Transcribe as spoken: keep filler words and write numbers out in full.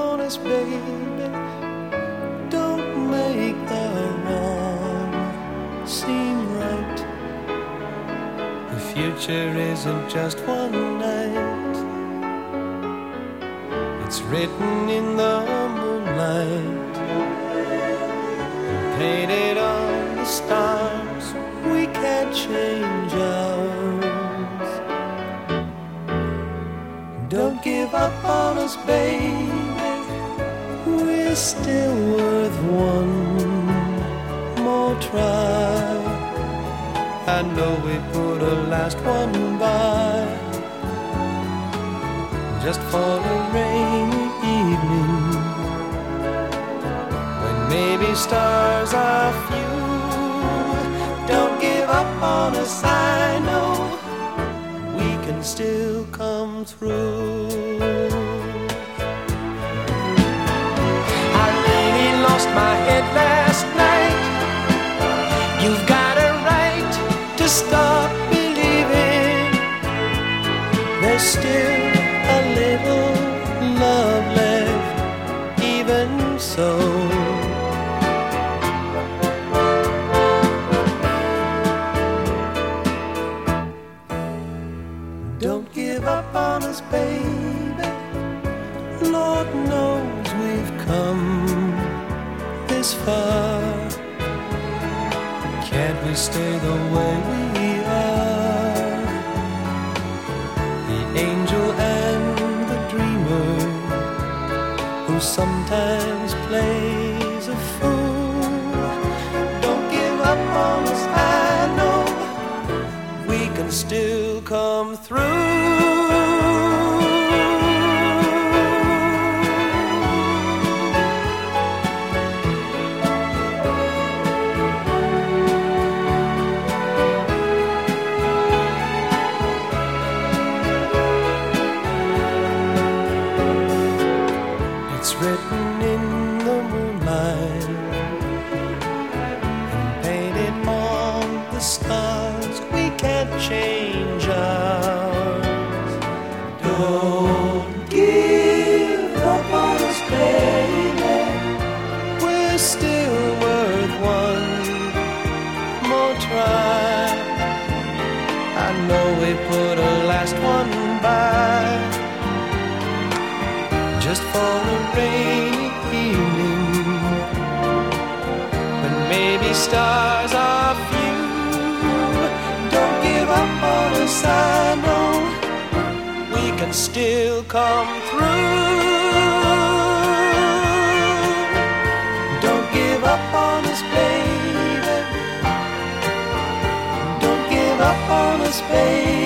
on us, baby. Don't make the wrong seem right. The future isn't just one night. It's written in the moonlight, painted on the stars. We can't change ours. Don't give up on us, baby. We're still worth one more try. I know we put a last one by, just for a rainy evening, when maybe stars are few. Don't give up on us, I know we can still come through. I really lost my head last night. You've got a right to stop believing. There's still a little love left, even so. Don't give up on us, baby. Lord knows we've come this far. Can't we stay the way we are? The angel and the dreamer, who sometimes plays a fool. Don't give up on us, I know we can still come through. It's written in the moonlight and painted on the stars. We can't change ours. Don't give up on us, baby. We're still worth one more try. I know we put a last one by, just for a rainy evening, when maybe stars are few. Don't give up on us, I know we can still come through. Don't give up on us, baby. Don't give up on us, baby.